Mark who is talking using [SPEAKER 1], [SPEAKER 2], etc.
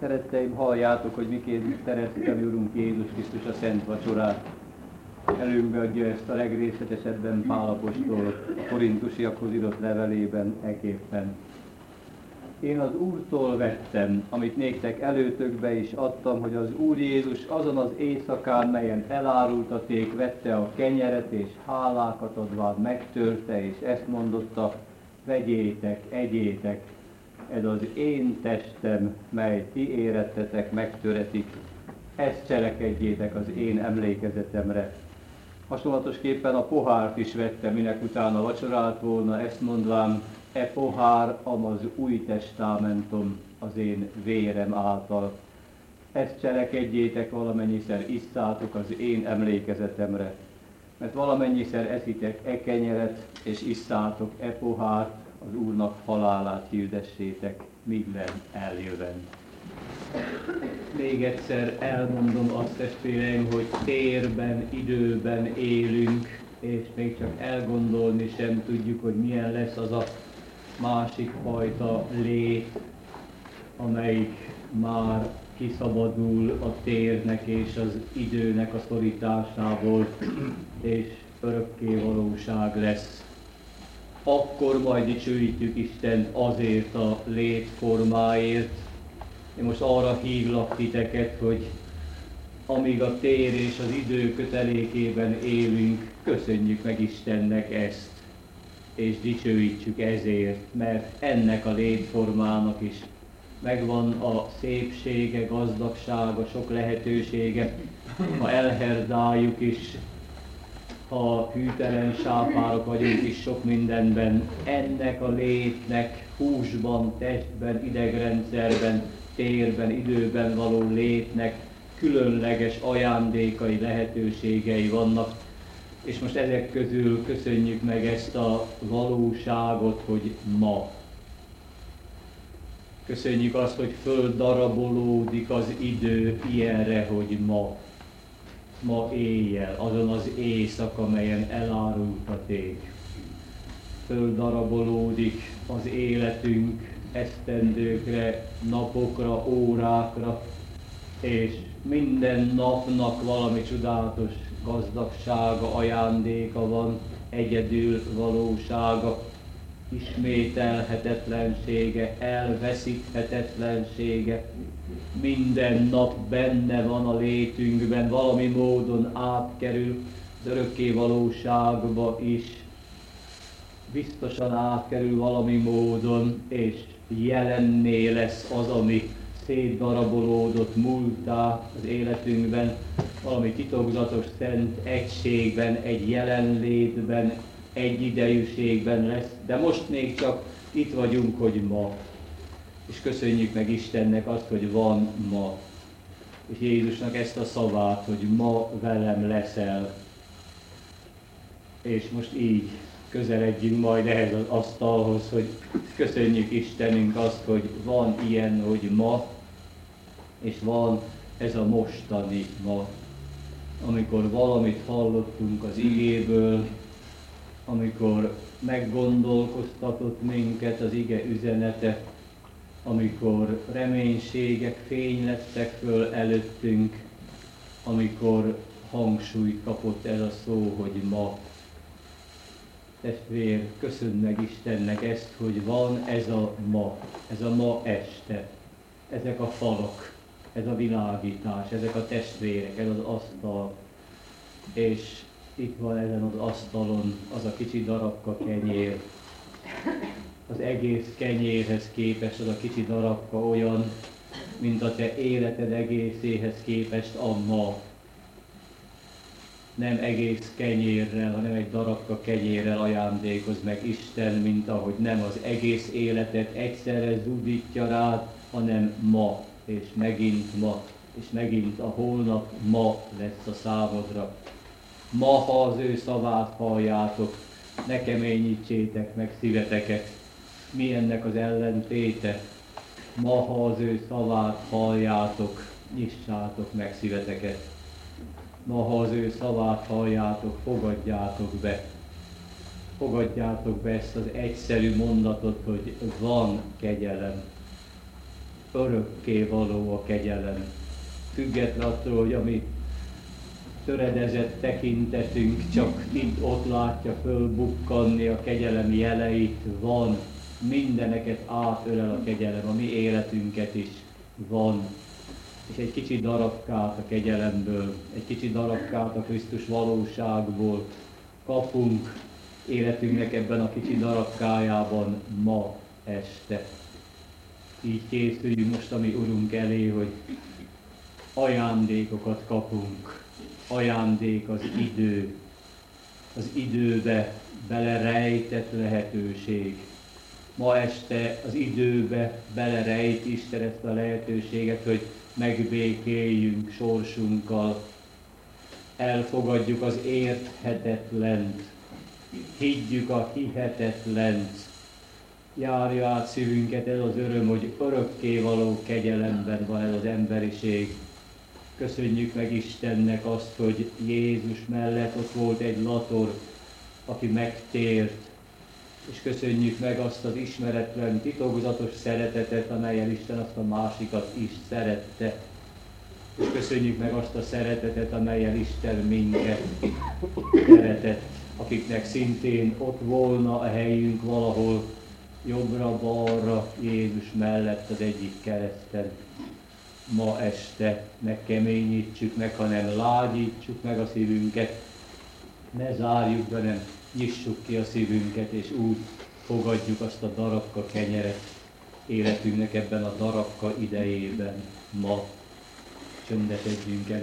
[SPEAKER 1] Szeretteim, halljátok, hogy miként teremtette mi Urunk Jézus Krisztus a Szent Vacsorát. Előnkbe adja ezt a legrészletesebben Pál apostol a korintusiakhoz írott levelében eképpen. Én az Úrtól vettem, amit néktek előtökbe is adtam, hogy az Úr Jézus azon az éjszakán, melyen elárultaték, vette a kenyeret és hálákat adván megtörte, és ezt mondotta: vegyétek, egyétek, ez az én testem, mely ti érettetek, megtöretik, ezt cselekedjétek az én emlékezetemre. Hasonlatosképpen a pohárt is vette, minek utána vacsorált volna, ezt mondván: e pohár az új testamentum az én vérem által. Ezt cselekedjétek, valamennyiszer isszátok az én emlékezetemre. Mert valamennyiszer eszitek e kenyeret, és isszátok e pohárt, az Úrnak halálát hirdessétek, míg eljövend. Még egyszer elmondom azt, testvéreim, hogy térben, időben élünk, és még csak elgondolni sem tudjuk, hogy milyen lesz az a másik fajta lét, amelyik már kiszabadul a térnek és az időnek a szorításából, és örökké valóság lesz. Akkor majd dicsőítjük Istent azért a létformáért. Én most arra hívlak titeket, hogy amíg a tér és az idő kötelékében élünk, köszönjük meg Istennek ezt, és dicsőítsük ezért, mert ennek a létformának is megvan a szépsége, gazdagsága, sok lehetősége. Ha elherdáljuk is, ha hűtelen sápárok vagyunk is sok mindenben, ennek a létnek húsban, testben, idegrendszerben, térben, időben való létnek különleges ajándékai, lehetőségei vannak. És most ezek közül köszönjük meg ezt a valóságot, hogy ma. Köszönjük azt, hogy földarabolódik az idő ilyenre, hogy ma. Ma éjjel, azon az éjszaka, melyen elárult a tég. Földarabolódik az életünk esztendőkre, napokra, órákra, és minden napnak valami csodálatos gazdagsága, ajándéka van, egyedül valósága, ismételhetetlensége, elveszíthetetlensége. Minden nap benne van a létünkben, valami módon átkerül az örökké valóságba is. Biztosan átkerül valami módon, és jelenné lesz az, ami szétdarabolódott múlttá az életünkben, valami titokzatos szent egységben, egy jelenlétben, egy idejűségben lesz, de most még csak itt vagyunk, hogy ma. És köszönjük meg Istennek azt, hogy van ma. És Jézusnak ezt a szavát, hogy ma velem leszel. És most így közeledjünk majd ehhez az asztalhoz, hogy köszönjük Istenünk azt, hogy van ilyen, hogy ma, és van ez a mostani ma. Amikor valamit hallottunk az igéből, amikor meggondolkoztatott minket az ige üzenete, amikor reménységek fénylettek föl előttünk, amikor hangsúlyt kapott ez a szó, hogy ma. Testvér, köszönd meg Istennek ezt, hogy van ez a ma este, ezek a falak, ez a világítás, ezek a testvérek, ez az asztal, és itt van ezen az asztalon az a kicsi darabka kenyér. Az egész kenyérhez képest az a kicsi darabka olyan, mint a te életed egészéhez képest a ma. Nem egész kenyérrel, hanem egy darabka kenyérrel ajándékoz meg Isten, mint ahogy nem az egész életet egyszerre zúdítja rád, hanem ma, és megint a holnap ma lesz a számodra. Ma, ha az ő szavát halljátok, ne keményítsétek meg szíveteket. Mi ennek az ellentéte? Ma, ha az ő szavát halljátok, nyissátok meg szíveteket. Ma, ha az ő szavát halljátok, fogadjátok be. Fogadjátok be ezt az egyszerű mondatot, hogy van kegyelem. örökké való a kegyelem. Független attól, hogy a mi töredezett tekintetünk csak itt-ott látja fölbukkanni a kegyelem jeleit, van, mindeneket átölel a kegyelem, a mi életünket is van. És egy kicsi darabkát a kegyelemből, egy kicsi darabkát a Krisztus valóságból kapunk életünknek ebben a kicsi darabkájában ma este. Így készüljünk most a mi Urunk elé, hogy ajándékokat kapunk. Ajándék az idő, az időbe belerejtett lehetőség. Ma este az időbe belerejt Isten ezt a lehetőséget, hogy megbékéljünk sorsunkkal, elfogadjuk az érthetetlent, higgyük a hihetetlent, járja át szívünket ez az öröm, hogy örökkévaló kegyelemben van ez az emberiség. Köszönjük meg Istennek azt, hogy Jézus mellett ott volt egy lator, aki megtért, és köszönjük meg azt az ismeretlen, titokzatos szeretetet, amellyel Isten azt a másikat is szerette. És köszönjük meg azt a szeretetet, amellyel Isten minket szeretett, akiknek szintén ott volna a helyünk valahol jobbra-balra Jézus mellett az egyik kereszten. Ma este ne keményítsük meg, hanem lágyítsuk meg a szívünket, ne zárjuk be, nem nyissuk ki a szívünket, és úgy fogadjuk azt a darabka kenyeret életünknek ebben a darabka idejében ma. Csöndesedjünk el.